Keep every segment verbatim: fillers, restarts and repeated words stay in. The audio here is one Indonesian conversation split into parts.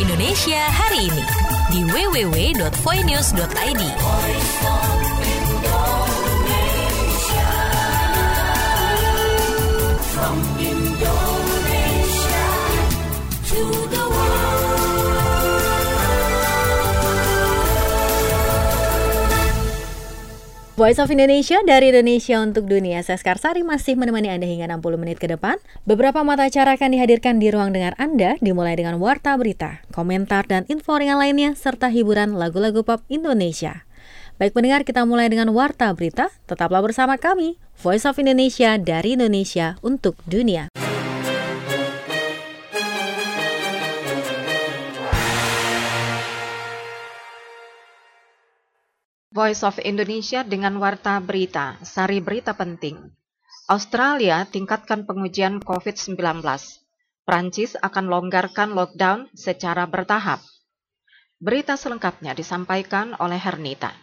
Indonesia hari ini di w w w dot voinews dot i d. From Indonesia to the Voice of Indonesia dari Indonesia untuk dunia. Saya Skarsari masih menemani Anda hingga enam puluh menit ke depan. Beberapa mata acara akan dihadirkan di ruang dengar Anda, dimulai dengan warta berita, komentar dan info ringan lainnya, serta hiburan lagu-lagu pop Indonesia. Baik pendengar, kita mulai dengan warta berita. Tetaplah bersama kami, Voice of Indonesia dari Indonesia untuk dunia. Voice of Indonesia dengan warta berita, sari berita penting. Australia tingkatkan pengujian covid sembilan belas. Prancis akan longgarkan lockdown secara bertahap. Berita selengkapnya disampaikan oleh Hernita.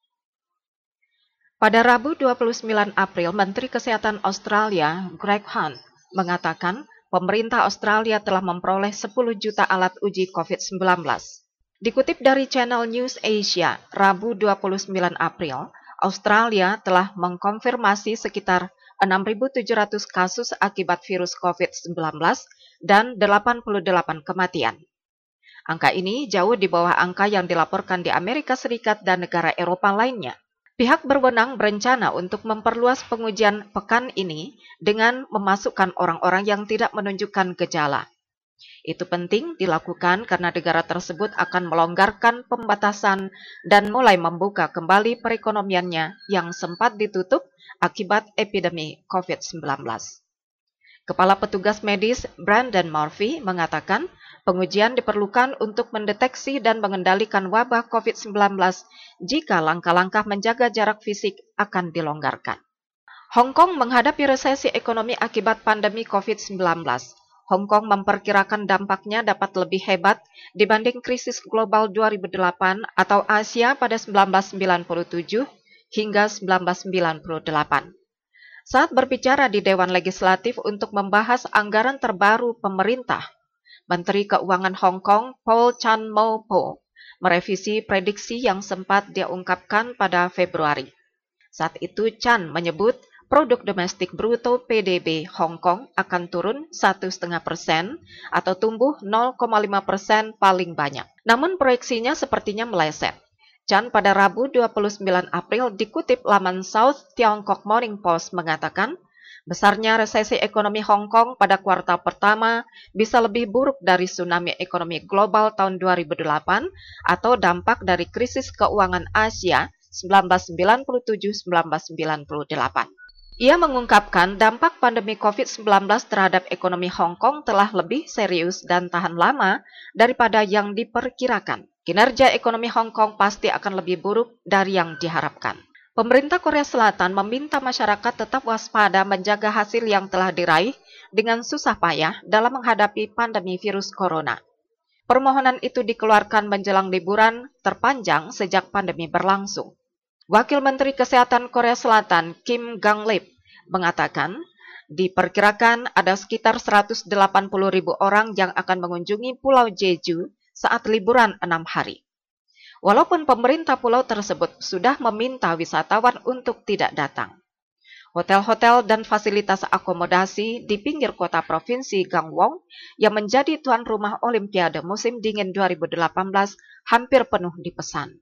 Pada Rabu dua puluh sembilan April, Menteri Kesehatan Australia, Greg Hunt, mengatakan pemerintah Australia telah memperoleh sepuluh juta alat uji covid sembilan belas. Dikutip dari Channel News Asia, Rabu dua puluh sembilan April, Australia telah mengkonfirmasi sekitar enam ribu tujuh ratus kasus akibat virus covid sembilan belas dan delapan puluh delapan kematian. Angka ini jauh di bawah angka yang dilaporkan di Amerika Serikat dan negara Eropa lainnya. Pihak berwenang berencana untuk memperluas pengujian pekan ini dengan memasukkan orang-orang yang tidak menunjukkan gejala. Itu penting dilakukan karena negara tersebut akan melonggarkan pembatasan dan mulai membuka kembali perekonomiannya yang sempat ditutup akibat epidemi covid sembilan belas. Kepala petugas medis Brandon Murphy mengatakan pengujian diperlukan untuk mendeteksi dan mengendalikan wabah covid sembilan belas jika langkah-langkah menjaga jarak fisik akan dilonggarkan. Hong Kong menghadapi resesi ekonomi akibat pandemi covid sembilan belas. Hong Kong memperkirakan dampaknya dapat lebih hebat dibanding krisis global dua ribu delapan atau Asia pada seribu sembilan ratus sembilan puluh tujuh hingga seribu sembilan ratus sembilan puluh delapan. Saat berbicara di Dewan Legislatif untuk membahas anggaran terbaru pemerintah, Menteri Keuangan Hong Kong Paul Chan Mo Po merevisi prediksi yang sempat dia ungkapkan pada Februari. Saat itu Chan menyebut produk domestik bruto P D B Hong Kong akan turun satu koma lima persen atau tumbuh nol koma lima persen paling banyak. Namun proyeksinya sepertinya meleset. Chan pada Rabu dua puluh sembilan April dikutip laman South Tiongkok Morning Post mengatakan, besarnya resesi ekonomi Hong Kong pada kuartal pertama bisa lebih buruk dari tsunami ekonomi global tahun dua ribu delapan atau dampak dari krisis keuangan Asia seribu sembilan ratus sembilan puluh tujuh sampai seribu sembilan ratus sembilan puluh delapan. Ia mengungkapkan dampak pandemi covid sembilan belas terhadap ekonomi Hong Kong telah lebih serius dan tahan lama daripada yang diperkirakan. Kinerja ekonomi Hong Kong pasti akan lebih buruk dari yang diharapkan. Pemerintah Korea Selatan meminta masyarakat tetap waspada menjaga hasil yang telah diraih dengan susah payah dalam menghadapi pandemi virus corona. Permohonan itu dikeluarkan menjelang liburan terpanjang sejak pandemi berlangsung. Wakil Menteri Kesehatan Korea Selatan Kim Gang-lip mengatakan, diperkirakan ada sekitar seratus delapan puluh ribu orang yang akan mengunjungi Pulau Jeju saat liburan enam hari. Walaupun pemerintah pulau tersebut sudah meminta wisatawan untuk tidak datang. Hotel-hotel dan fasilitas akomodasi di pinggir kota provinsi Gangwon yang menjadi tuan rumah Olimpiade musim dingin dua ribu delapan belas hampir penuh dipesan.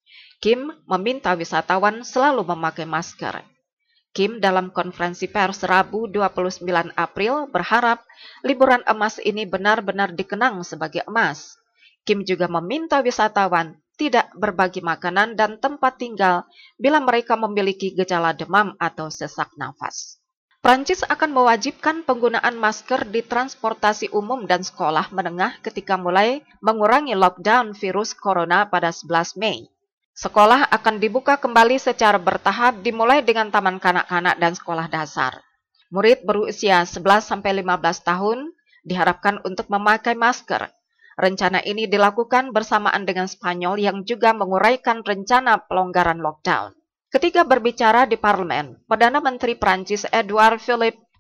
Kim meminta wisatawan selalu memakai masker. Kim dalam konferensi pers Rabu dua puluh sembilan April berharap liburan emas ini benar-benar dikenang sebagai emas. Kim juga meminta wisatawan tidak berbagi makanan dan tempat tinggal bila mereka memiliki gejala demam atau sesak nafas. Prancis akan mewajibkan penggunaan masker di transportasi umum dan sekolah menengah ketika mulai mengurangi lockdown virus corona pada sebelas Mei. Sekolah akan dibuka kembali secara bertahap dimulai dengan taman kanak-kanak dan sekolah dasar. Murid berusia sebelas sampai lima belas tahun diharapkan untuk memakai masker. Rencana ini dilakukan bersamaan dengan Spanyol yang juga menguraikan rencana pelonggaran lockdown. Ketika berbicara di parlemen, Perdana Menteri Prancis Edouard Philippe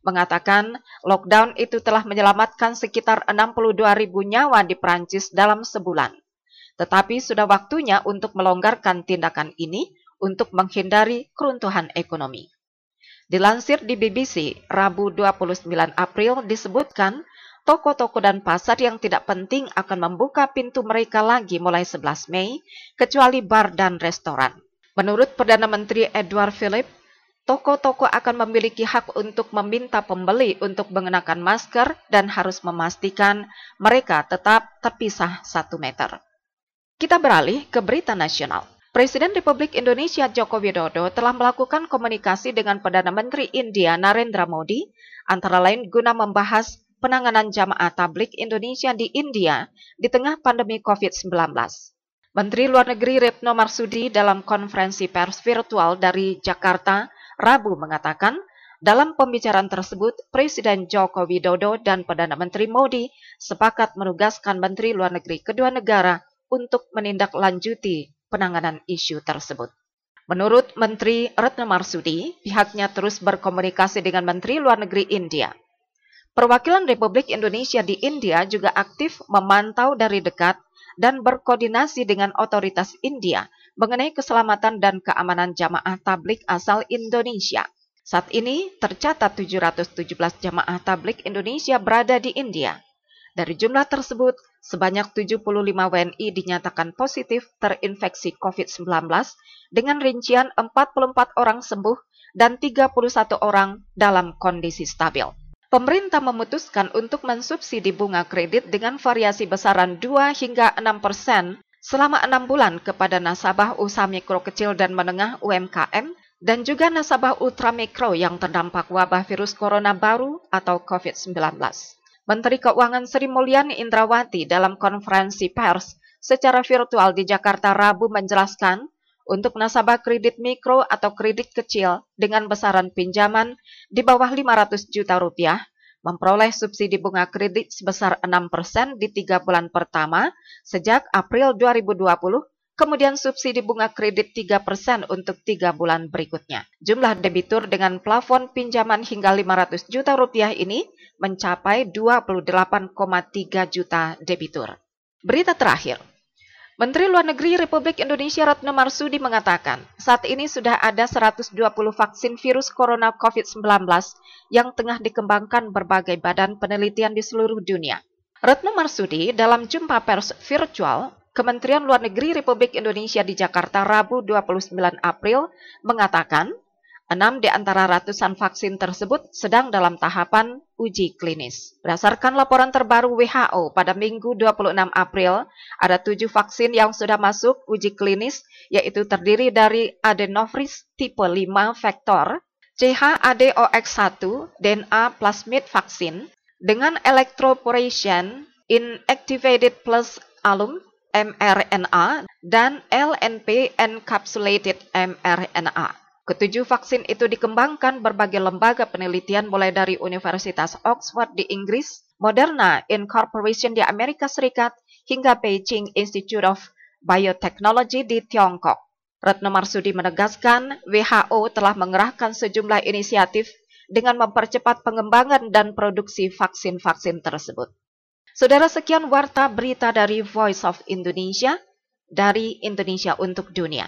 mengatakan lockdown itu telah menyelamatkan sekitar enam puluh dua ribu nyawa di Prancis dalam sebulan. Tetapi sudah waktunya untuk melonggarkan tindakan ini untuk menghindari keruntuhan ekonomi. Dilansir di B B C, Rabu dua puluh sembilan April disebutkan, toko-toko dan pasar yang tidak penting akan membuka pintu mereka lagi mulai sebelas Mei, kecuali bar dan restoran. Menurut Perdana Menteri Edouard Philippe, toko-toko akan memiliki hak untuk meminta pembeli untuk mengenakan masker dan harus memastikan mereka tetap terpisah satu meter. Kita beralih ke berita nasional. Presiden Republik Indonesia Joko Widodo telah melakukan komunikasi dengan Perdana Menteri India Narendra Modi, antara lain guna membahas penanganan jamaah tabligh Indonesia di India di tengah pandemi covid sembilan belas. Menteri Luar Negeri Retno Marsudi dalam konferensi pers virtual dari Jakarta, Rabu mengatakan, dalam pembicaraan tersebut, Presiden Joko Widodo dan Perdana Menteri Modi sepakat menugaskan Menteri Luar Negeri kedua negara untuk menindaklanjuti penanganan isu tersebut. Menurut Menteri Retno Marsudi, pihaknya terus berkomunikasi dengan Menteri Luar Negeri India. Perwakilan Republik Indonesia di India juga aktif memantau dari dekat dan berkoordinasi dengan otoritas India mengenai keselamatan dan keamanan jamaah tabligh asal Indonesia. Saat ini tercatat tujuh ratus tujuh belas jamaah tabligh Indonesia berada di India. Dari jumlah tersebut, sebanyak tujuh puluh lima W N I dinyatakan positif terinfeksi covid sembilan belas dengan rincian empat puluh empat orang sembuh dan tiga puluh satu orang dalam kondisi stabil. Pemerintah memutuskan untuk mensubsidi bunga kredit dengan variasi besaran dua hingga enam persen selama enam bulan kepada nasabah usaha mikro kecil dan menengah U M K M dan juga nasabah ultramikro yang terdampak wabah virus corona baru atau covid sembilan belas. Menteri Keuangan Sri Mulyani Indrawati dalam konferensi pers secara virtual di Jakarta Rabu menjelaskan, untuk nasabah kredit mikro atau kredit kecil dengan besaran pinjaman di bawah lima ratus juta rupiah, memperoleh subsidi bunga kredit sebesar enam persen di tiga bulan pertama sejak April dua ribu dua puluh, kemudian subsidi bunga kredit tiga persen untuk tiga bulan berikutnya. Jumlah debitur dengan plafon pinjaman hingga lima ratus juta rupiah ini mencapai dua puluh delapan koma tiga juta debitur. Berita terakhir. Menteri Luar Negeri Republik Indonesia Retno Marsudi mengatakan, saat ini sudah ada seratus dua puluh vaksin virus corona covid sembilan belas yang tengah dikembangkan berbagai badan penelitian di seluruh dunia. Retno Marsudi dalam jumpa pers virtual Kementerian Luar Negeri Republik Indonesia di Jakarta Rabu dua puluh sembilan April mengatakan, enam di antara ratusan vaksin tersebut sedang dalam tahapan uji klinis. Berdasarkan laporan terbaru W H O pada Minggu dua puluh enam April, ada tujuh vaksin yang sudah masuk uji klinis, yaitu terdiri dari adenovirus tipe lima vektor, C H A D O X satu, D N A plasmid vaksin, dengan electroporation inactivated plus alum, M R N A, dan L N P encapsulated M R N A. Ketujuh vaksin itu dikembangkan berbagai lembaga penelitian mulai dari Universitas Oxford di Inggris, Moderna Incorporation di Amerika Serikat, hingga Beijing Institute of Biotechnology di Tiongkok. Retno Marsudi menegaskan W H O telah mengerahkan sejumlah inisiatif dengan mempercepat pengembangan dan produksi vaksin-vaksin tersebut. Saudara, sekian warta berita dari Voice of Indonesia, dari Indonesia untuk Dunia.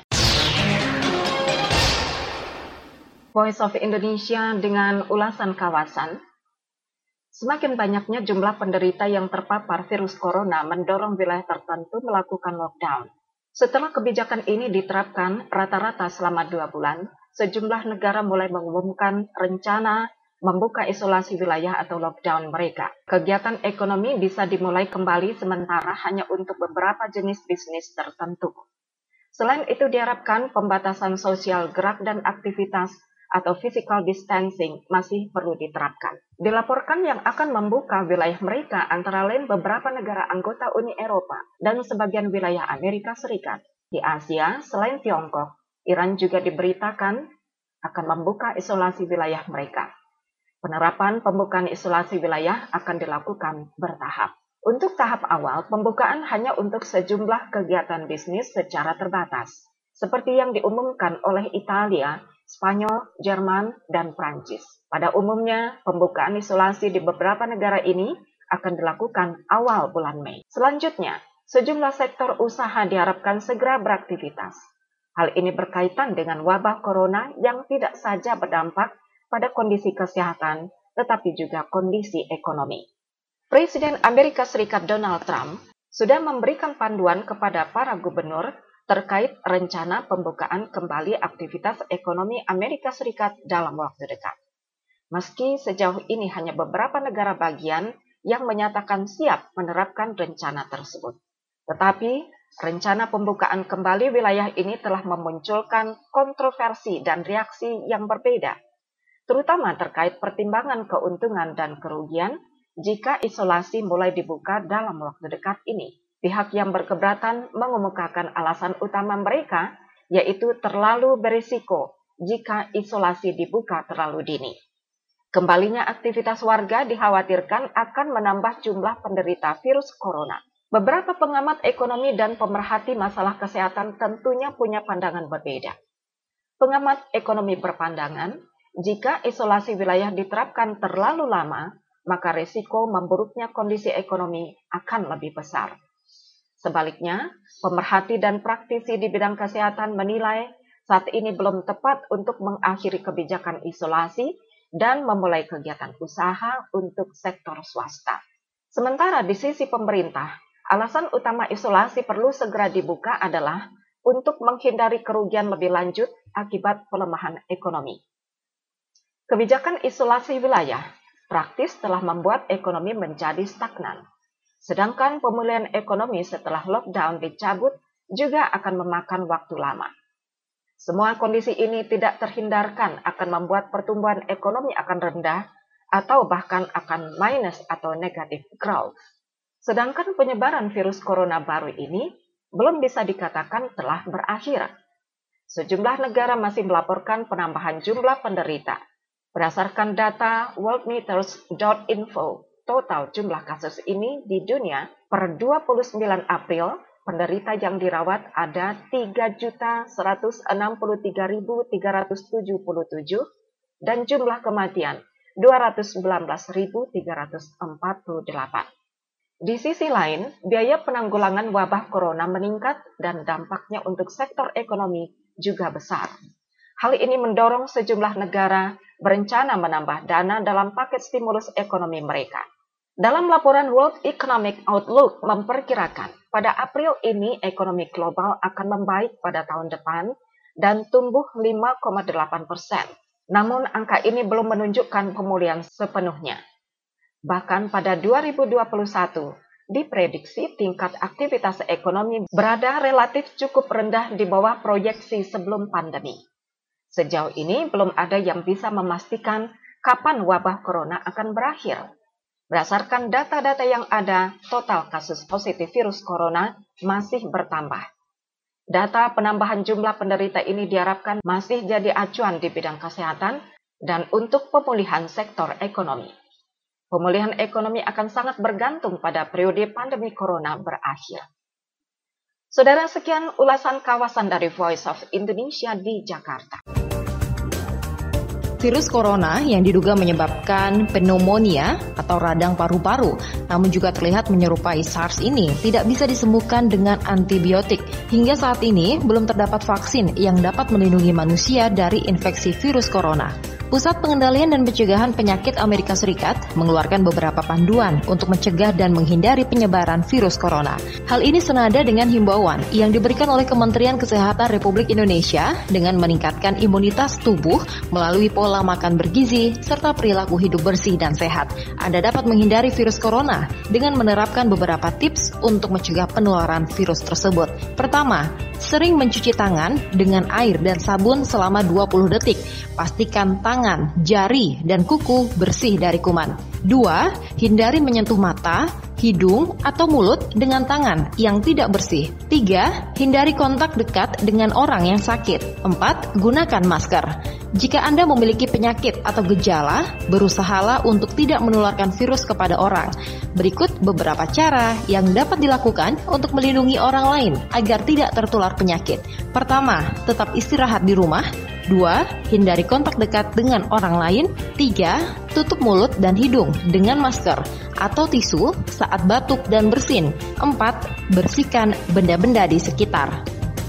Voice of Indonesia dengan ulasan kawasan. Semakin banyaknya jumlah penderita yang terpapar virus corona mendorong wilayah tertentu melakukan lockdown. Setelah kebijakan ini diterapkan rata-rata selama dua bulan, sejumlah negara mulai mengumumkan rencana membuka isolasi wilayah atau lockdown mereka. Kegiatan ekonomi bisa dimulai kembali sementara hanya untuk beberapa jenis bisnis tertentu. Selain itu diharapkan pembatasan sosial gerak dan aktivitas atau physical distancing masih perlu diterapkan. Dilaporkan yang akan membuka wilayah mereka antara lain beberapa negara anggota Uni Eropa dan sebagian wilayah Amerika Serikat. Di Asia, selain Tiongkok, Iran juga diberitakan akan membuka isolasi wilayah mereka. Penerapan pembukaan isolasi wilayah akan dilakukan bertahap. Untuk tahap awal, pembukaan hanya untuk sejumlah kegiatan bisnis secara terbatas. Seperti yang diumumkan oleh Italia Spanyol, Jerman, dan Prancis. Pada umumnya, pembukaan isolasi di beberapa negara ini akan dilakukan awal bulan Mei. Selanjutnya, sejumlah sektor usaha diharapkan segera beraktivitas. Hal ini berkaitan dengan wabah corona yang tidak saja berdampak pada kondisi kesehatan, tetapi juga kondisi ekonomi. Presiden Amerika Serikat Donald Trump sudah memberikan panduan kepada para gubernur terkait rencana pembukaan kembali aktivitas ekonomi Amerika Serikat dalam waktu dekat. Meski sejauh ini hanya beberapa negara bagian yang menyatakan siap menerapkan rencana tersebut. Tetapi, rencana pembukaan kembali wilayah ini telah memunculkan kontroversi dan reaksi yang berbeda, terutama terkait pertimbangan keuntungan dan kerugian jika isolasi mulai dibuka dalam waktu dekat ini. Pihak yang berkeberatan mengemukakan alasan utama mereka, yaitu terlalu berisiko jika isolasi dibuka terlalu dini. Kembalinya aktivitas warga dikhawatirkan akan menambah jumlah penderita virus corona. Beberapa pengamat ekonomi dan pemerhati masalah kesehatan tentunya punya pandangan berbeda. Pengamat ekonomi berpandangan, jika isolasi wilayah diterapkan terlalu lama, maka risiko memburuknya kondisi ekonomi akan lebih besar. Sebaliknya, pemerhati dan praktisi di bidang kesehatan menilai saat ini belum tepat untuk mengakhiri kebijakan isolasi dan memulai kegiatan usaha untuk sektor swasta. Sementara di sisi pemerintah, alasan utama isolasi perlu segera dibuka adalah untuk menghindari kerugian lebih lanjut akibat pelemahan ekonomi. Kebijakan isolasi wilayah praktis telah membuat ekonomi menjadi stagnan. Sedangkan pemulihan ekonomi setelah lockdown dicabut juga akan memakan waktu lama. Semua kondisi ini tidak terhindarkan akan membuat pertumbuhan ekonomi akan rendah atau bahkan akan minus atau negative growth. Sedangkan penyebaran virus corona baru ini belum bisa dikatakan telah berakhir. Sejumlah negara masih melaporkan penambahan jumlah penderita. Berdasarkan data worldmeters dot info, total jumlah kasus ini di dunia per dua puluh sembilan April, penderita yang dirawat ada tiga juta seratus enam puluh tiga ribu tiga ratus tujuh puluh tujuh dan jumlah kematian dua ratus sembilan belas ribu tiga ratus empat puluh delapan. Di sisi lain, biaya penanggulangan wabah corona meningkat dan dampaknya untuk sektor ekonomi juga besar. Hal ini mendorong sejumlah negara berencana menambah dana dalam paket stimulus ekonomi mereka. Dalam laporan World Economic Outlook memperkirakan pada April ini ekonomi global akan membaik pada tahun depan dan tumbuh lima koma delapan persen. Namun angka ini belum menunjukkan pemulihan sepenuhnya. Bahkan pada dua ribu dua puluh satu, diprediksi tingkat aktivitas ekonomi berada relatif cukup rendah di bawah proyeksi sebelum pandemi. Sejauh ini belum ada yang bisa memastikan kapan wabah corona akan berakhir. Berdasarkan data-data yang ada, total kasus positif virus corona masih bertambah. Data penambahan jumlah penderita ini diharapkan masih jadi acuan di bidang kesehatan dan untuk pemulihan sektor ekonomi. Pemulihan ekonomi akan sangat bergantung pada periode pandemi corona berakhir. Saudara, sekian ulasan kawasan dari Voice of Indonesia di Jakarta. Virus corona yang diduga menyebabkan pneumonia atau radang paru-paru, namun juga terlihat menyerupai SARS ini, tidak bisa disembuhkan dengan antibiotik. Hingga saat ini, belum terdapat vaksin yang dapat melindungi manusia dari infeksi virus corona. Pusat Pengendalian dan Pencegahan Penyakit Amerika Serikat mengeluarkan beberapa panduan untuk mencegah dan menghindari penyebaran virus corona. Hal ini senada dengan himbauan yang diberikan oleh Kementerian Kesehatan Republik Indonesia dengan meningkatkan imunitas tubuh melalui pola makan bergizi serta perilaku hidup bersih dan sehat. Anda dapat menghindari virus corona dengan menerapkan beberapa tips untuk mencegah penularan virus tersebut. Pertama, sering mencuci tangan dengan air dan sabun selama dua puluh detik. Pastikan tangan, jari, dan kuku bersih dari kuman. Dua, hindari menyentuh mata, hidung, atau mulut dengan tangan yang tidak bersih. Tiga, hindari kontak dekat dengan orang yang sakit. Empat, gunakan masker. Jika Anda memiliki penyakit atau gejala, berusahalah untuk tidak menularkan virus kepada orang. Berikut beberapa cara yang dapat dilakukan untuk melindungi orang lain agar tidak tertular penyakit. Pertama, tetap istirahat di rumah. Dua, hindari kontak dekat dengan orang lain. Tiga, tutup mulut dan hidung dengan masker atau tisu saat batuk dan bersin. Empat, bersihkan benda-benda di sekitar.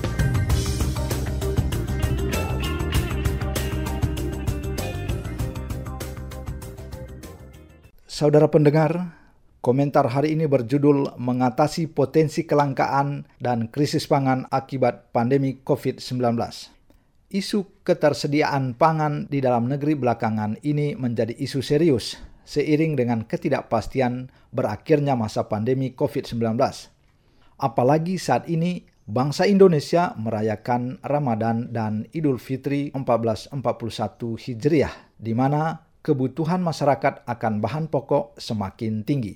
Saudara pendengar, komentar hari ini berjudul Mengatasi Potensi Kelangkaan dan Krisis Pangan Akibat Pandemi covid sembilan belas. Isu ketersediaan pangan di dalam negeri belakangan ini menjadi isu serius seiring dengan ketidakpastian berakhirnya masa pandemi covid sembilan belas. Apalagi saat ini bangsa Indonesia merayakan Ramadan dan Idul Fitri seribu empat ratus empat puluh satu Hijriah, di mana kebutuhan masyarakat akan bahan pokok semakin tinggi.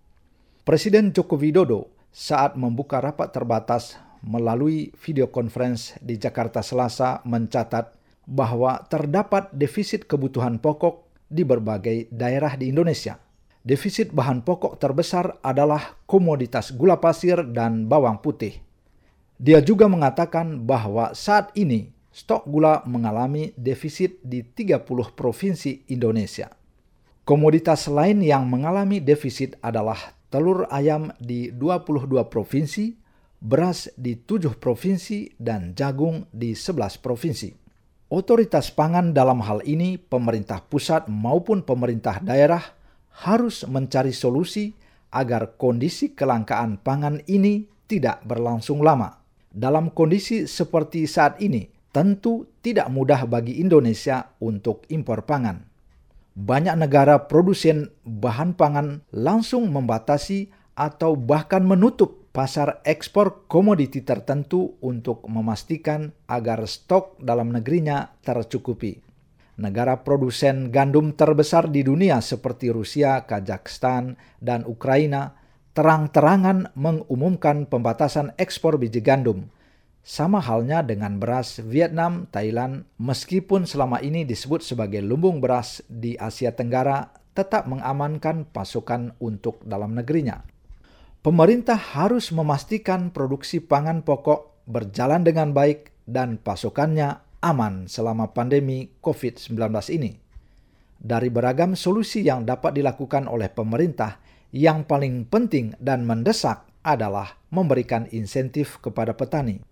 Presiden Joko Widodo saat membuka rapat terbatas melalui video conference di Jakarta Selasa mencatat bahwa terdapat defisit kebutuhan pokok di berbagai daerah di Indonesia. Defisit bahan pokok terbesar adalah komoditas gula pasir dan bawang putih. Dia juga mengatakan bahwa saat ini stok gula mengalami defisit di tiga puluh provinsi Indonesia. Komoditas lain yang mengalami defisit adalah telur ayam di dua puluh dua provinsi, beras di tujuh provinsi, dan jagung di sebelas provinsi. Otoritas pangan dalam hal ini, pemerintah pusat maupun pemerintah daerah, harus mencari solusi agar kondisi kelangkaan pangan ini tidak berlangsung lama. Dalam kondisi seperti saat ini, tentu tidak mudah bagi Indonesia untuk impor pangan. Banyak negara produsen bahan pangan langsung membatasi atau bahkan menutup pasar ekspor komoditi tertentu untuk memastikan agar stok dalam negerinya tercukupi. Negara produsen gandum terbesar di dunia seperti Rusia, Kazakhstan, dan Ukraina terang-terangan mengumumkan pembatasan ekspor biji gandum. Sama halnya dengan beras Vietnam, Thailand, meskipun selama ini disebut sebagai lumbung beras di Asia Tenggara, tetap mengamankan pasokan untuk dalam negerinya. Pemerintah harus memastikan produksi pangan pokok berjalan dengan baik dan pasokannya aman selama pandemi covid sembilan belas ini. Dari beragam solusi yang dapat dilakukan oleh pemerintah, yang paling penting dan mendesak adalah memberikan insentif kepada petani.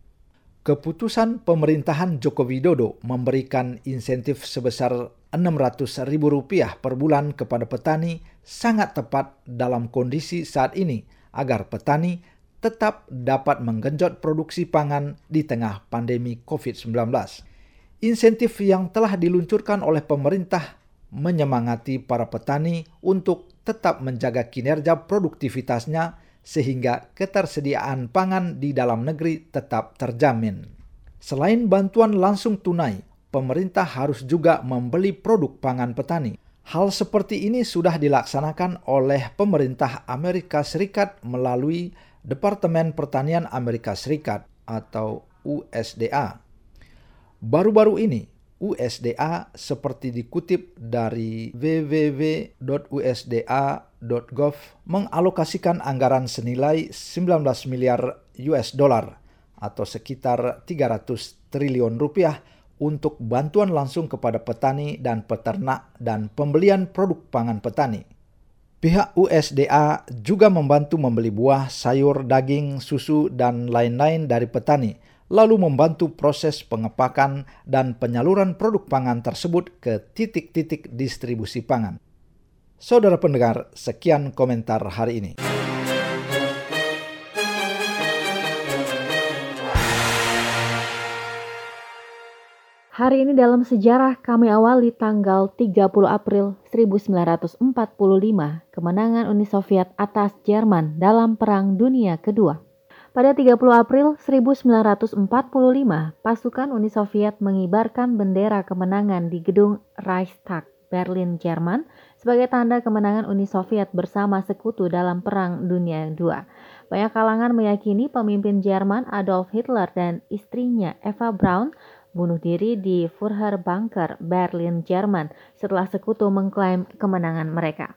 Keputusan pemerintahan Joko Widodo memberikan insentif sebesar enam ratus ribu rupiah per bulan kepada petani sangat tepat dalam kondisi saat ini agar petani tetap dapat menggenjot produksi pangan di tengah pandemi covid sembilan belas. Insentif yang telah diluncurkan oleh pemerintah menyemangati para petani untuk tetap menjaga kinerja produktivitasnya sehingga ketersediaan pangan di dalam negeri tetap terjamin. Selain bantuan langsung tunai, pemerintah harus juga membeli produk pangan petani. Hal seperti ini sudah dilaksanakan oleh pemerintah Amerika Serikat melalui Departemen Pertanian Amerika Serikat atau U S D A. Baru-baru ini, U S D A seperti dikutip dari w w w dot u s d a dot gov mengalokasikan anggaran senilai sembilan belas miliar U S dollar atau sekitar tiga ratus triliun rupiah untuk bantuan langsung kepada petani dan peternak dan pembelian produk pangan petani. Pihak U S D A juga membantu membeli buah, sayur, daging, susu, dan lain-lain dari petani, lalu membantu proses pengepakan dan penyaluran produk pangan tersebut ke titik-titik distribusi pangan. Saudara pendengar, sekian komentar hari ini. Hari ini dalam sejarah kami awali tanggal tiga puluh April seribu sembilan ratus empat puluh lima, kemenangan Uni Soviet atas Jerman dalam Perang Dunia Kedua. Pada tiga puluh April seribu sembilan ratus empat puluh lima, pasukan Uni Soviet mengibarkan bendera kemenangan di gedung Reichstag, Berlin, Jerman, sebagai tanda kemenangan Uni Soviet bersama sekutu dalam Perang Dunia Kedua. Banyak kalangan meyakini pemimpin Jerman Adolf Hitler dan istrinya Eva Braun bunuh diri di Führer Bunker, Berlin, Jerman setelah sekutu mengklaim kemenangan mereka.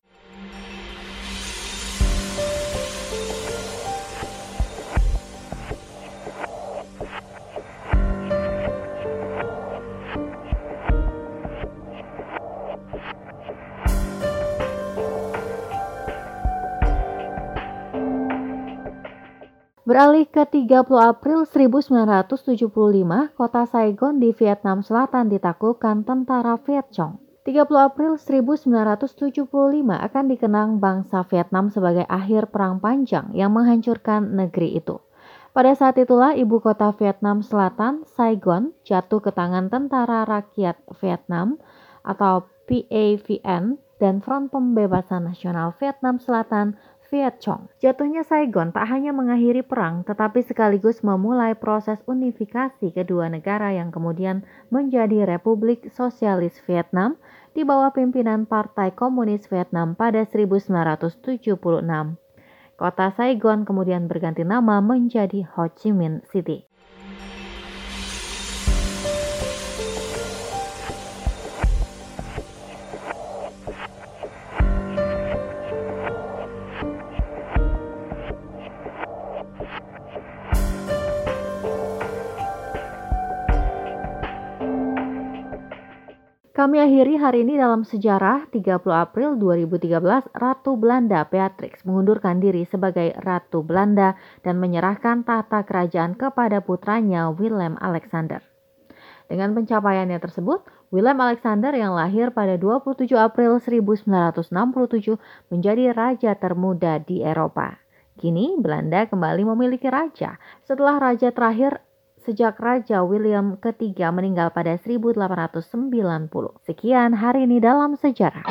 Beralih ke tiga puluh April seribu sembilan ratus tujuh puluh lima, kota Saigon di Vietnam Selatan ditaklukkan tentara Viet Cong. tiga puluh April seribu sembilan ratus tujuh puluh lima akan dikenang bangsa Vietnam sebagai akhir perang panjang yang menghancurkan negeri itu. Pada saat itulah ibu kota Vietnam Selatan, Saigon, jatuh ke tangan Tentara Rakyat Vietnam atau P A V N dan Front Pembebasan Nasional Vietnam Selatan Viet Cong. Jatuhnya Saigon tak hanya mengakhiri perang, tetapi sekaligus memulai proses unifikasi kedua negara yang kemudian menjadi Republik Sosialis Vietnam di bawah pimpinan Partai Komunis Vietnam pada seribu sembilan ratus tujuh puluh enam. Kota Saigon kemudian berganti nama menjadi Ho Chi Minh City. Kami akhiri hari ini dalam sejarah. Tiga puluh April dua ribu tiga belas, Ratu Belanda Beatrix mengundurkan diri sebagai Ratu Belanda dan menyerahkan tahta kerajaan kepada putranya Willem Alexander. Dengan pencapaiannya tersebut, Willem Alexander yang lahir pada dua puluh tujuh April seribu sembilan ratus enam puluh tujuh menjadi raja termuda di Eropa. Kini Belanda kembali memiliki raja setelah raja terakhir sejak Raja William ketiga meninggal pada seribu delapan ratus sembilan puluh. Sekian hari ini dalam sejarah.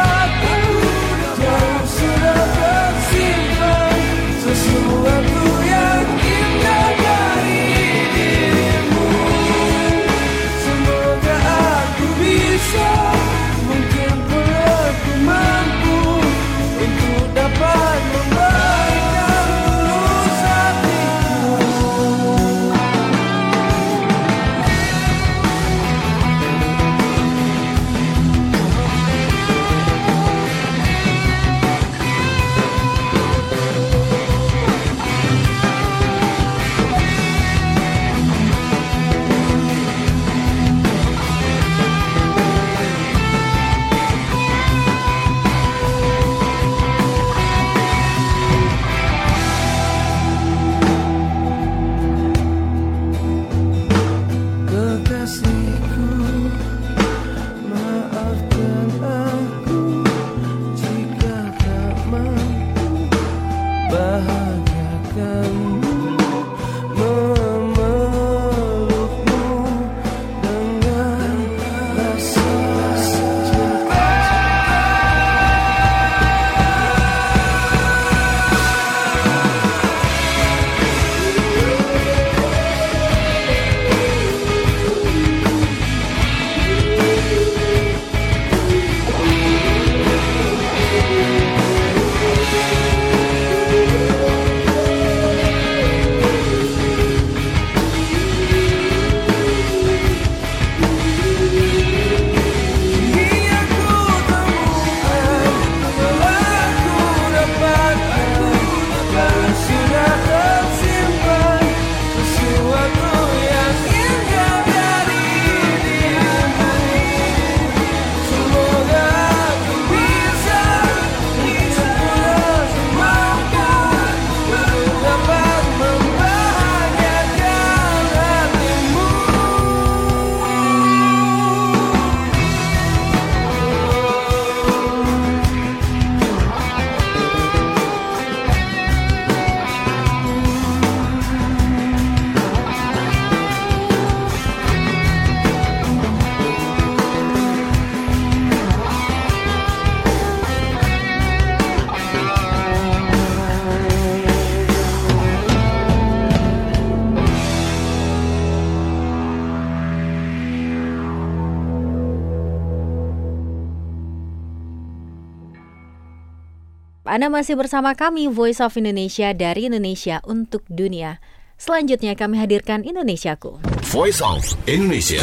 Sesuatu Anda masih bersama kami Voice of Indonesia dari Indonesia untuk dunia. Selanjutnya kami hadirkan Indonesiaku. Voice of Indonesia.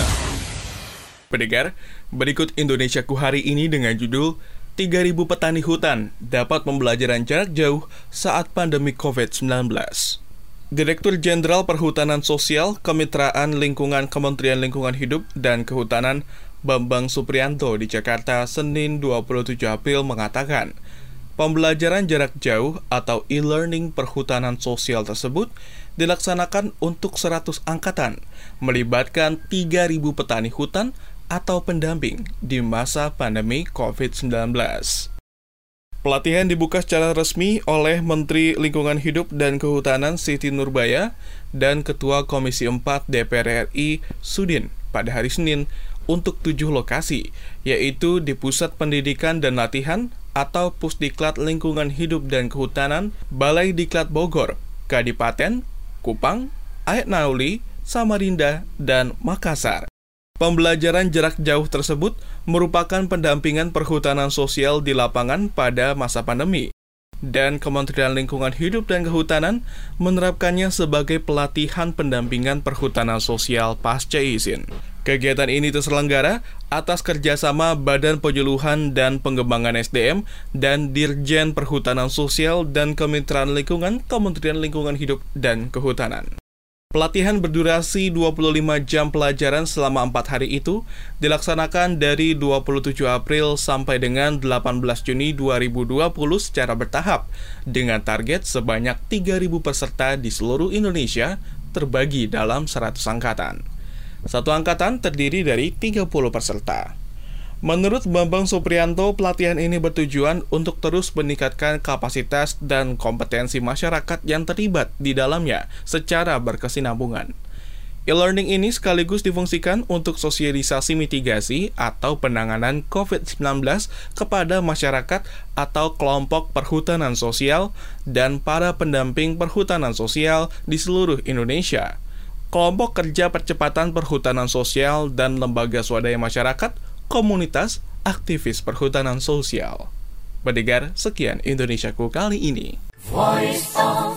Pendengar, berikut Indonesiaku hari ini dengan judul tiga ribu petani hutan dapat pembelajaran jarak jauh saat pandemi covid sembilan belas. Direktur Jenderal Perhutanan Sosial Kemitraan Lingkungan Kementerian Lingkungan Hidup dan Kehutanan Bambang Suprianto di Jakarta Senin dua puluh tujuh April mengatakan, pembelajaran jarak jauh atau e-learning perhutanan sosial tersebut dilaksanakan untuk seratus angkatan, melibatkan tiga ribu petani hutan atau pendamping di masa pandemi covid sembilan belas. Pelatihan dibuka secara resmi oleh Menteri Lingkungan Hidup dan Kehutanan Siti Nurbaya dan Ketua Komisi empat D P R R I Sudin pada hari Senin untuk tujuh lokasi, yaitu di Pusat Pendidikan dan Latihan atau Pusdiklat Lingkungan Hidup dan Kehutanan, Balai Diklat Bogor, Kadipaten, Kupang, Ayatnauli, Samarinda, dan Makassar. Pembelajaran jarak jauh tersebut merupakan pendampingan perhutanan sosial di lapangan pada masa pandemi, dan Kementerian Lingkungan Hidup dan Kehutanan menerapkannya sebagai pelatihan pendampingan perhutanan sosial pasca izin. Kegiatan ini terselenggara atas kerjasama Badan Penyuluhan dan Pengembangan S D M dan Dirjen Perhutanan Sosial dan Kemitraan Lingkungan Kementerian Lingkungan Hidup dan Kehutanan. Pelatihan berdurasi dua puluh lima jam pelajaran selama empat hari itu dilaksanakan dari dua puluh tujuh April sampai dengan delapan belas Juni dua ribu dua puluh secara bertahap dengan target sebanyak tiga ribu peserta di seluruh Indonesia terbagi dalam seratus angkatan. Satu angkatan terdiri dari tiga puluh peserta. Menurut Bambang Suprianto, pelatihan ini bertujuan untuk terus meningkatkan kapasitas dan kompetensi masyarakat yang terlibat di dalamnya secara berkesinambungan. E-learning ini sekaligus difungsikan untuk sosialisasi mitigasi atau penanganan covid sembilan belas kepada masyarakat atau kelompok perhutanan sosial dan para pendamping perhutanan sosial di seluruh Indonesia, kelompok kerja percepatan perhutanan sosial dan lembaga swadaya masyarakat, komunitas, aktivis perhutanan sosial. Pendengar, sekian Indonesiaku kali ini. Voice of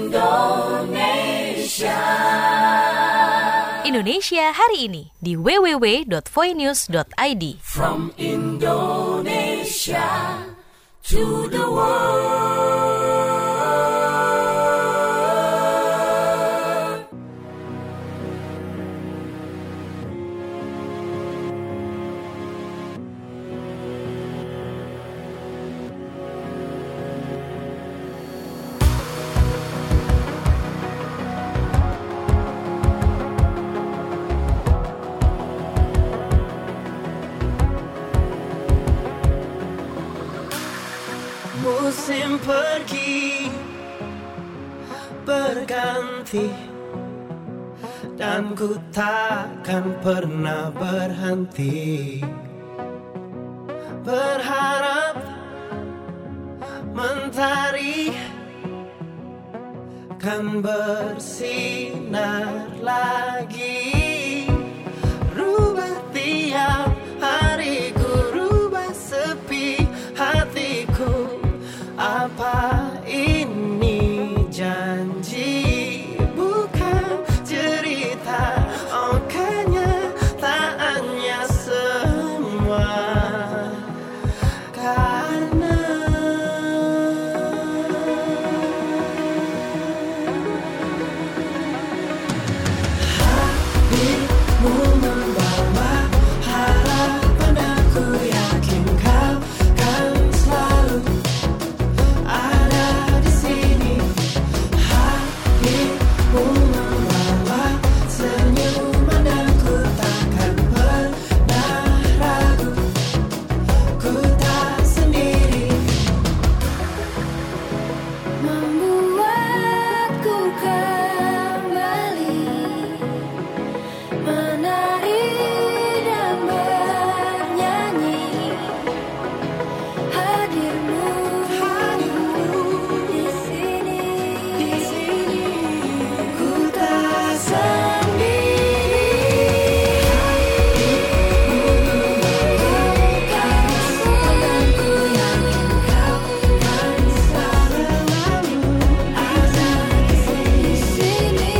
Indonesia. Indonesia hari ini di w w w dot voinews dot i d. From Indonesia to the world. Musim pergi, pergi. ganti, dan ku takkan pernah berhenti berharap mentari kan bersinar lagi. Rubah tiap hariku, rubah sepi hatiku. Apa ini janji bukan cerita? Oh kenyataannya semua karena hatimu membawa harapan. Aku yakin kau kan selalu ada di sini. Hatimu membawa senyuman dan ku takkan pernah ragu. Ku tak sendiri. Membuatku kembali menari dan bernyanyi. Hadirmu, hadirmu di sini, di sini. Ku tak sendiri. Aku yakin kau kan selalu ada di sini.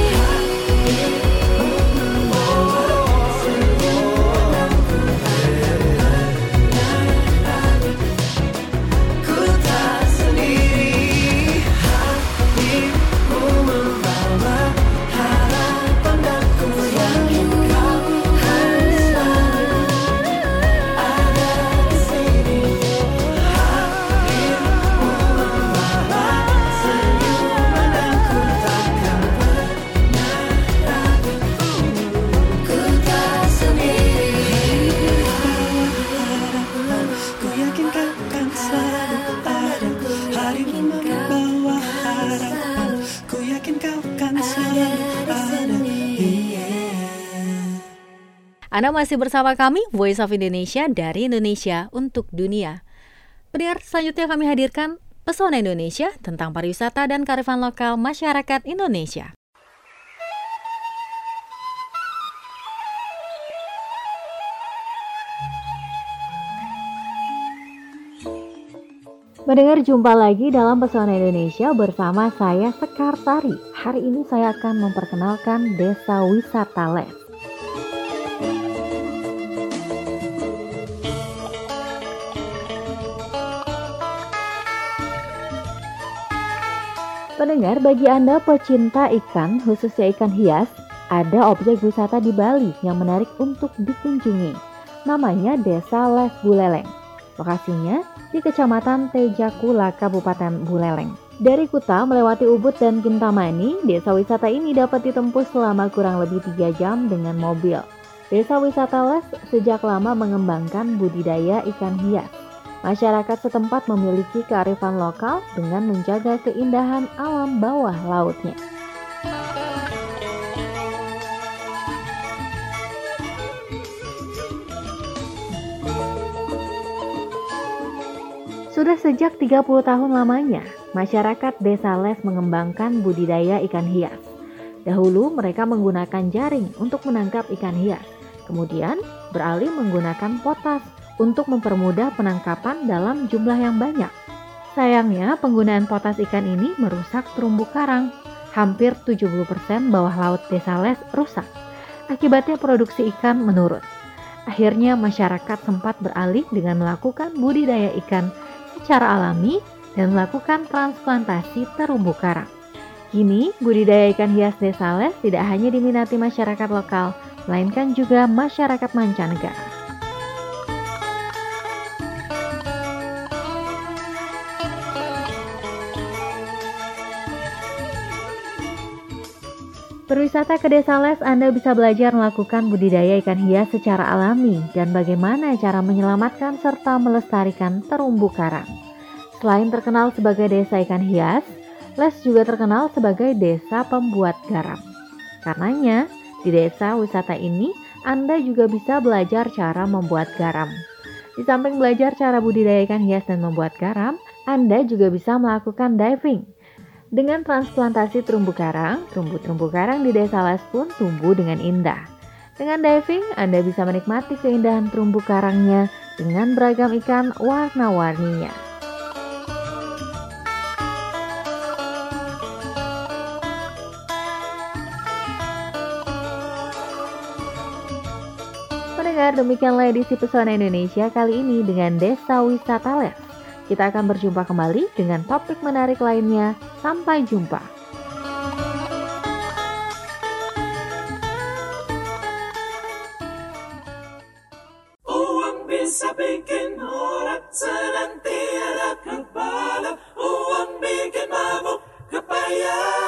Ku tak sendiri. Hatimu membawa harapan dan ku yakin kau kan selalu ada di sini. Hatimu membawa senyuman dan ku takkan pernah ragu. Ku tak sendiri. Ku yakin kau kan selalu ada. Harimu membawa harapan. Ku yakin kau kan selalu ada. Yeah. Anda masih bersama kami, Voice of Indonesia dari Indonesia untuk dunia. Pendengar, selanjutnya kami hadirkan Pesona Indonesia tentang pariwisata dan kearifan lokal masyarakat Indonesia. Mendengar, jumpa lagi dalam Pesona Indonesia bersama saya Sekar Sari. Hari ini saya akan memperkenalkan Desa Wisata Les. Pendengar, bagi Anda pecinta ikan, khususnya ikan hias, ada objek wisata di Bali yang menarik untuk dikunjungi. Namanya Desa Les Buleleng. Lokasinya di Kecamatan Tejakula, Kabupaten Buleleng. Dari Kuta melewati Ubud dan Kintamani, desa wisata ini dapat ditempuh selama kurang lebih tiga jam dengan mobil. Desa wisata Les sejak lama mengembangkan budidaya ikan hias. Masyarakat setempat memiliki kearifan lokal dengan menjaga keindahan alam bawah lautnya. Sudah sejak tiga puluh tahun lamanya, masyarakat Desa Les mengembangkan budidaya ikan hias. Dahulu mereka menggunakan jaring untuk menangkap ikan hias, kemudian beralih menggunakan potas untuk mempermudah penangkapan dalam jumlah yang banyak. Sayangnya, penggunaan potas ikan ini merusak terumbu karang. Hampir tujuh puluh persen bawah laut Desa Les rusak. Akibatnya produksi ikan menurun. Akhirnya masyarakat sempat beralih dengan melakukan budidaya ikan secara alami dan melakukan transplantasi terumbu karang. Kini, budidaya ikan hias Desa Les tidak hanya diminati masyarakat lokal, melainkan juga masyarakat mancanegara. Berwisata ke Desa Les, Anda bisa belajar melakukan budidaya ikan hias secara alami dan bagaimana cara menyelamatkan serta melestarikan terumbu karang. Selain terkenal sebagai desa ikan hias, Les juga terkenal sebagai desa pembuat garam. Karenanya, di desa wisata ini, Anda juga bisa belajar cara membuat garam. Di samping belajar cara budidayakan hias dan membuat garam, Anda juga bisa melakukan diving. Dengan transplantasi terumbu karang, terumbu-terumbu karang di desa Les pun tumbuh dengan indah. Dengan diving, Anda bisa menikmati keindahan terumbu karangnya dengan beragam ikan warna-warninya. Pendengar, demikianlah edisi Pesona Indonesia kali ini dengan Desa Wisata Les. Kita akan berjumpa kembali dengan topik menarik lainnya. Sampai jumpa. Uang bisa bikin orang senang tiada kepala. Uang bikin mabuk kepayang.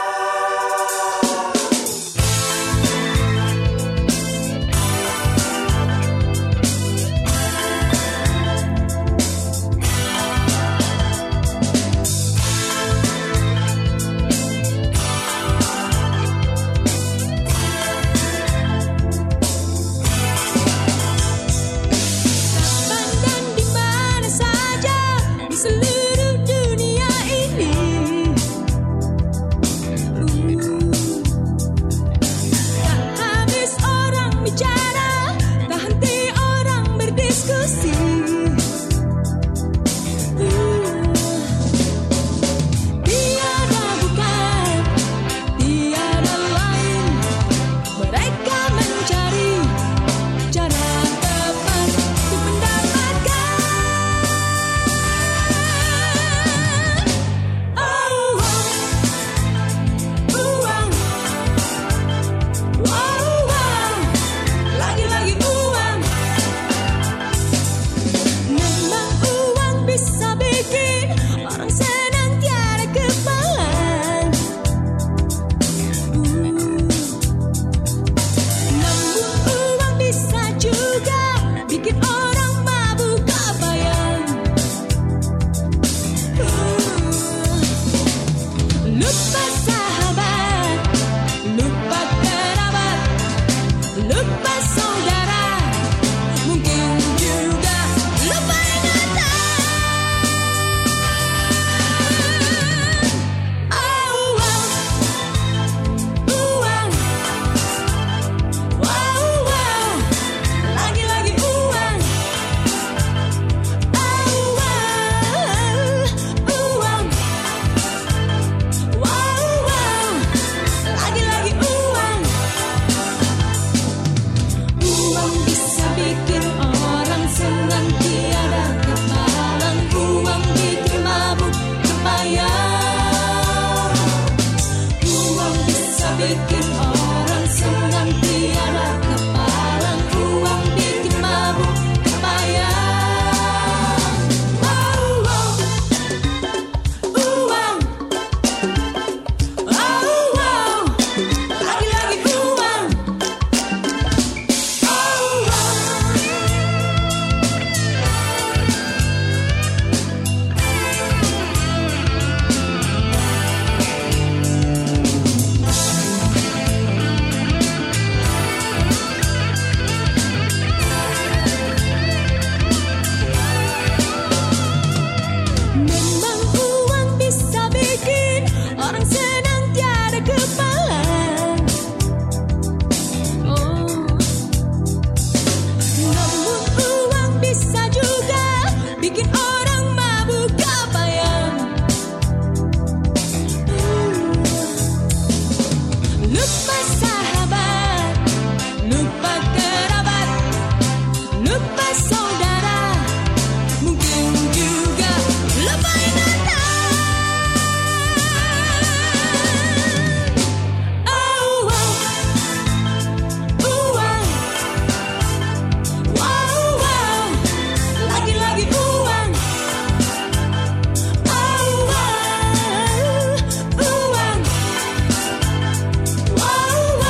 Wow, wow.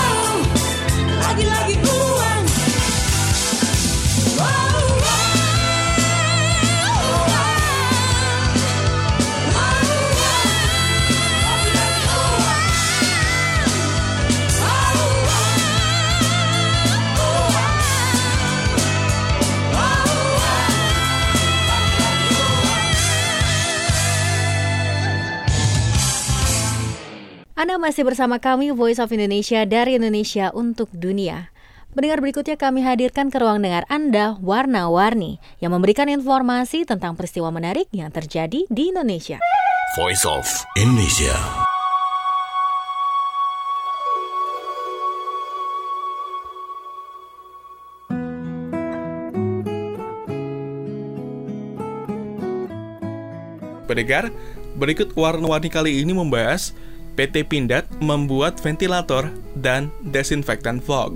Anda masih bersama kami Voice of Indonesia dari Indonesia untuk Dunia. Pendengar, berikutnya kami hadirkan ke ruang dengar Anda Warna-Warni yang memberikan informasi tentang peristiwa menarik yang terjadi di Indonesia. Voice of Indonesia. Pendengar, berikut Warna-Warni kali ini membahas P T Pindad membuat ventilator dan desinfektan fog.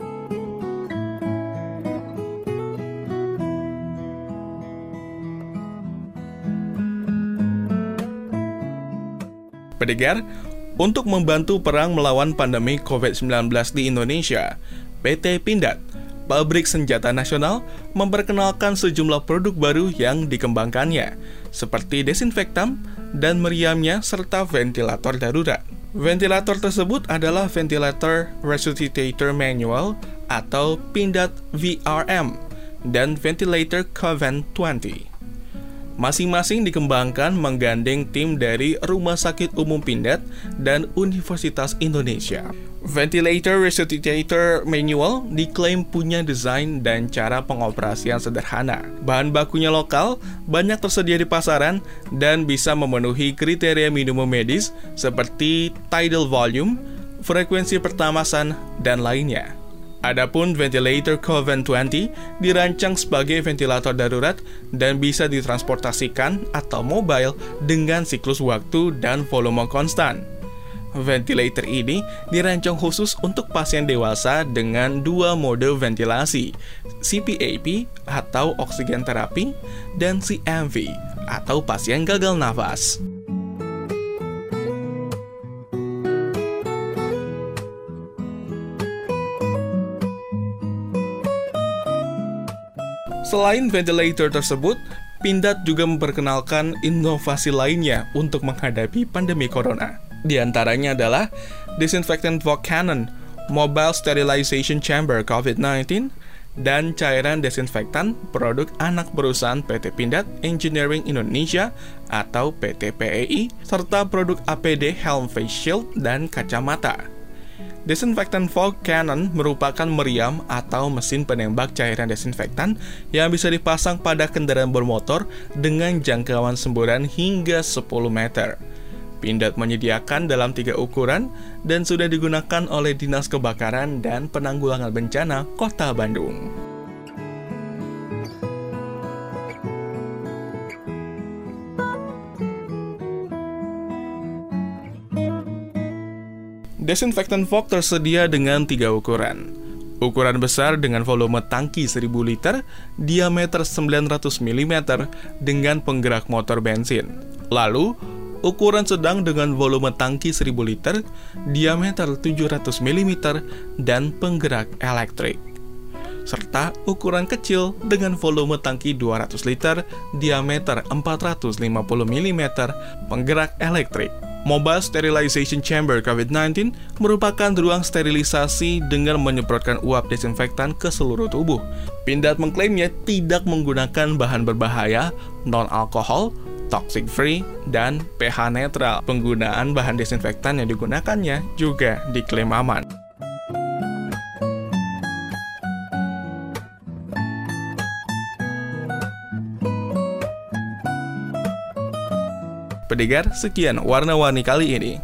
Pendengar, untuk membantu perang melawan pandemi covid sembilan belas di Indonesia, P T Pindad, pabrik senjata nasional, memperkenalkan sejumlah produk baru yang dikembangkannya, seperti desinfektan dan meriamnya serta ventilator darurat. Ventilator tersebut adalah ventilator resuscitator manual atau Pindad V R M dan ventilator Coven dua puluh. Masing-masing dikembangkan menggandeng tim dari Rumah Sakit Umum Pindad dan Universitas Indonesia. Ventilator resuscitator manual diklaim punya desain dan cara pengoperasian sederhana. Bahan bakunya lokal, banyak tersedia di pasaran, dan bisa memenuhi kriteria minimum medis seperti tidal volume, frekuensi pertamasan, dan lainnya. Adapun ventilator Coven dua puluh dirancang sebagai ventilator darurat dan bisa ditransportasikan atau mobile dengan siklus waktu dan volume konstan. Ventilator ini dirancang khusus untuk pasien dewasa dengan dua mode ventilasi, C P A P atau oksigen terapi dan C M V atau pasien gagal nafas. Selain ventilator tersebut, Pindad juga memperkenalkan inovasi lainnya untuk menghadapi pandemi corona. Di antaranya adalah Disinfectant Fog Cannon, Mobile Sterilization Chamber covid sembilan belas, dan cairan desinfektan produk anak perusahaan P T Pindad Engineering Indonesia atau P T P E I, serta produk A P D Helm Face Shield dan kacamata. Disinfectant Fog Cannon merupakan meriam atau mesin penembak cairan desinfektan yang bisa dipasang pada kendaraan bermotor dengan jangkauan semburan hingga sepuluh meter. Pindad menyediakan dalam tiga ukuran dan sudah digunakan oleh Dinas Kebakaran dan Penanggulangan Bencana Kota Bandung. Desinfektan fog tersedia dengan tiga ukuran. Ukuran besar dengan volume tangki seribu liter, diameter sembilan ratus milimeter dengan penggerak motor bensin. Lalu, ukuran sedang dengan volume tangki seribu liter, diameter tujuh ratus milimeter dan penggerak elektrik. Serta ukuran kecil dengan volume tangki dua ratus liter, diameter empat ratus lima puluh milimeter, penggerak elektrik. Mobile Sterilization Chamber covid sembilan belas merupakan ruang sterilisasi dengan menyemprotkan uap desinfektan ke seluruh tubuh. Pindad mengklaimnya tidak menggunakan bahan berbahaya, non-alkohol, toxic free, dan pH netral. Penggunaan bahan desinfektan yang digunakannya juga diklaim aman. Pendengar, sekian Warna-Warni kali ini.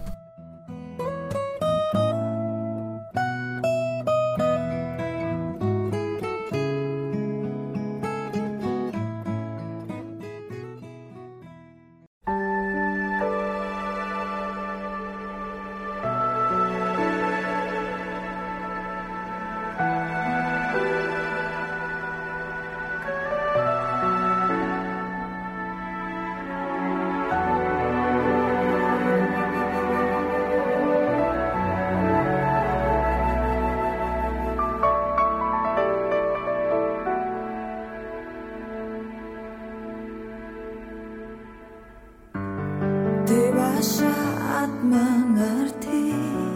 Tiba saat mengerti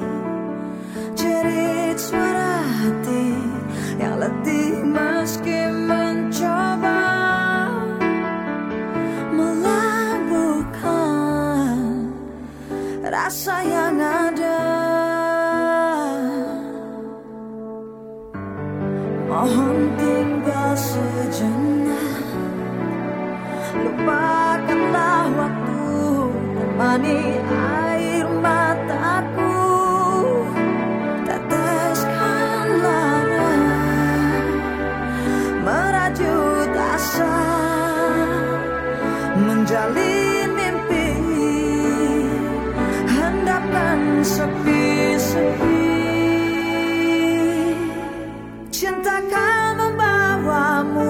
jerit suara hati yang letih meski mencoba melabuhkan rasa yang ada menemani air mataku, teteskan lara, merajut asa, menjalin mimpi, hendapkan sepi-sepi. Cinta kan membawamu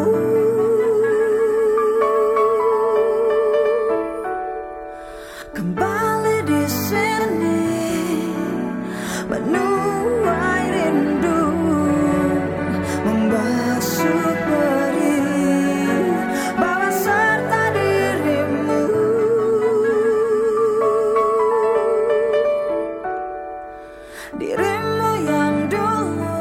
kembali di sini, menuai rindu, membasuh perih, bawa serta dirimu. Dirimu yang dulu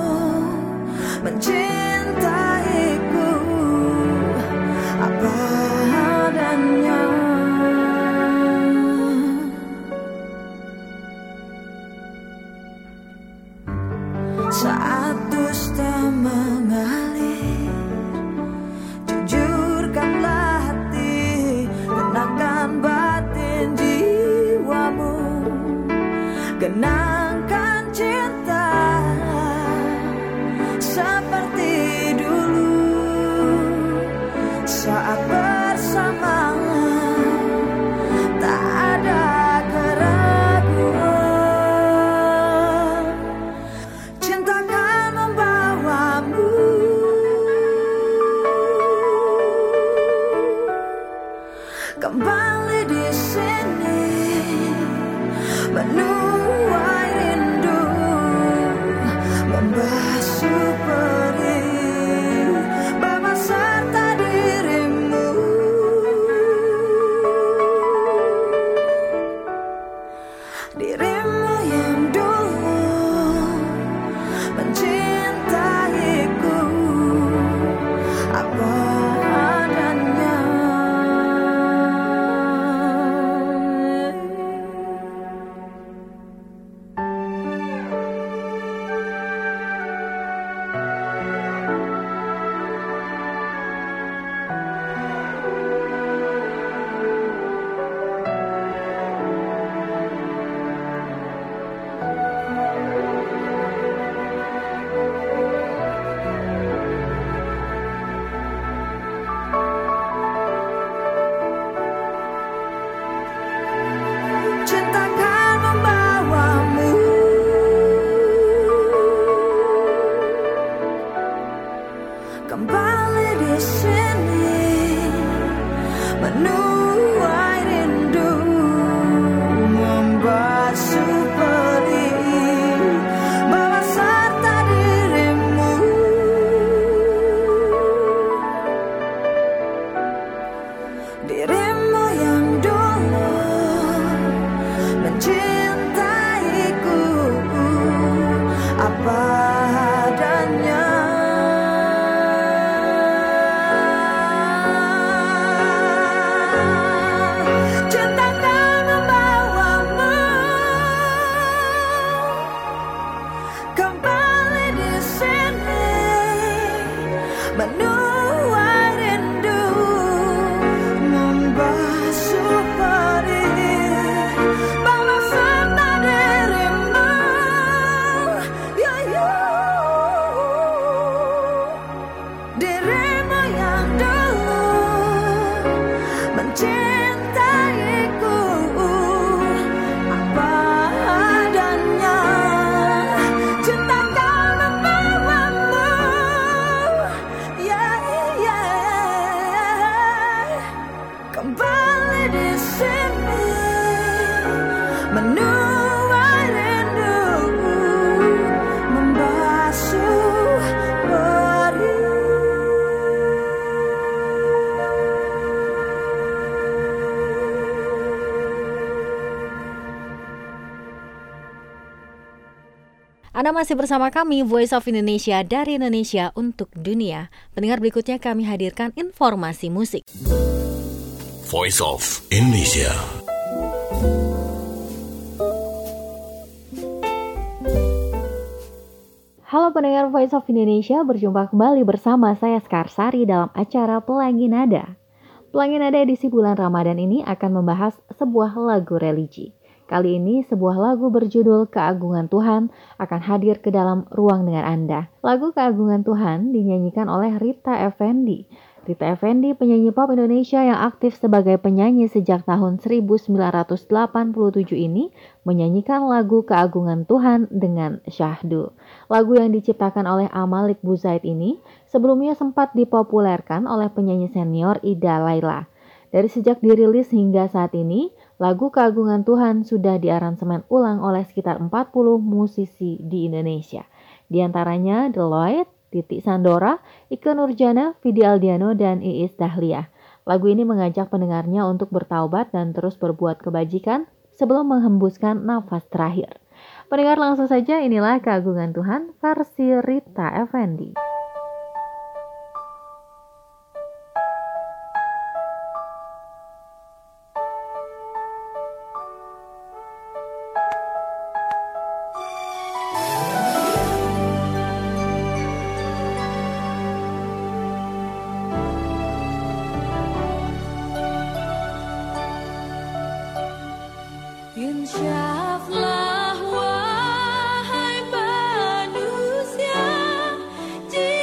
mencintaiku apa adanya. Saat dusta mengalir, jujurkanlah hati, tenangkan batin jiwamu, genangkan cinta seperti dulu. Saat bersama tak ada keraguan, cinta kan membawamu kembali di sini, menuai rindu, membasuh perih, bawa serta dirimu. Dirimu yang dulu mencintaiku apa adanya. Cinta kan membawamu kembali di sini, menuai rindu, membasuh perih, bawa serta dirimu. Dirimu yang dulu mencintaiku apa adanya. Cinta kan membawamu kembali di sini, menuai rindu, membasuh perih, bawa serta dirimu. Ya, ya. Dirimu yang dulu mencintaiku apa adanya. Cinta kan membawamu, ya, ya, kembali di sini, menuai rindu, membasuh perih. Anda masih bersama kami, Voice of Indonesia dari Indonesia untuk dunia. Pendengar, berikutnya kami hadirkan informasi musik. Voice of Indonesia. Halo pendengar Voice of Indonesia, berjumpa kembali bersama saya Skarsari dalam acara Pelangi Nada. Pelangi Nada edisi bulan Ramadan ini akan membahas sebuah lagu religi. Kali ini sebuah lagu berjudul Keagungan Tuhan akan hadir ke dalam ruang dengan Anda. Lagu Keagungan Tuhan dinyanyikan oleh Rita Effendy. Rita Effendy, penyanyi pop Indonesia yang aktif sebagai penyanyi sejak tahun seribu sembilan ratus delapan puluh tujuh ini, menyanyikan lagu Keagungan Tuhan dengan syahdu. Lagu yang diciptakan oleh Amalik Buzaid ini sebelumnya sempat dipopulerkan oleh penyanyi senior Ida Laila. Dari sejak dirilis hingga saat ini, lagu Keagungan Tuhan sudah diaransemen ulang oleh sekitar empat puluh musisi di Indonesia. Di antaranya Deloitte, Titik Sandora, Ikke Nurjana, Vidi Aldiano, dan Iis Dahlia. Lagu ini mengajak pendengarnya untuk bertaubat dan terus berbuat kebajikan sebelum menghembuskan nafas terakhir. Pendengar, langsung saja inilah Keagungan Tuhan versi Rita Effendy. Insyaflah wahai manusia,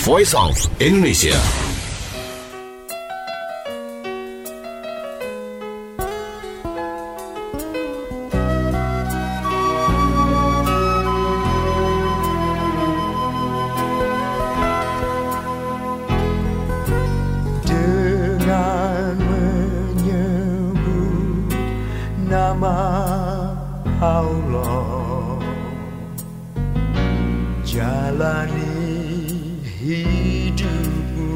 Voice of Indonesia. Dengan menyebut nama Allah, jalani hidupmu,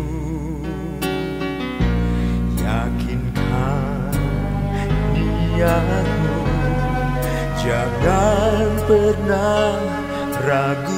yakinkan niatmu, jangan pernah ragu.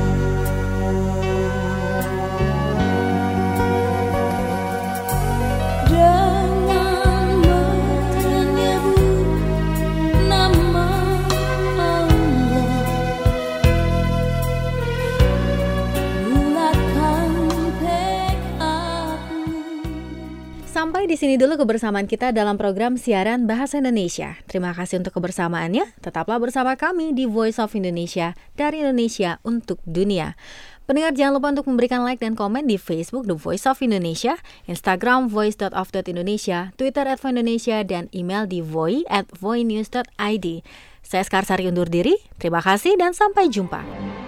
Sampai di sini dulu kebersamaan kita dalam program siaran Bahasa Indonesia. Terima kasih untuk kebersamaannya. Tetaplah bersama kami di Voice of Indonesia, dari Indonesia untuk dunia. Pendengar jangan lupa untuk memberikan like dan komen di Facebook The Voice of Indonesia, Instagram voice dot of dot indonesia, Twitter at voindonesia, dan email di voi at voinews dot id. Saya Skarsari undur diri. Terima kasih dan sampai jumpa.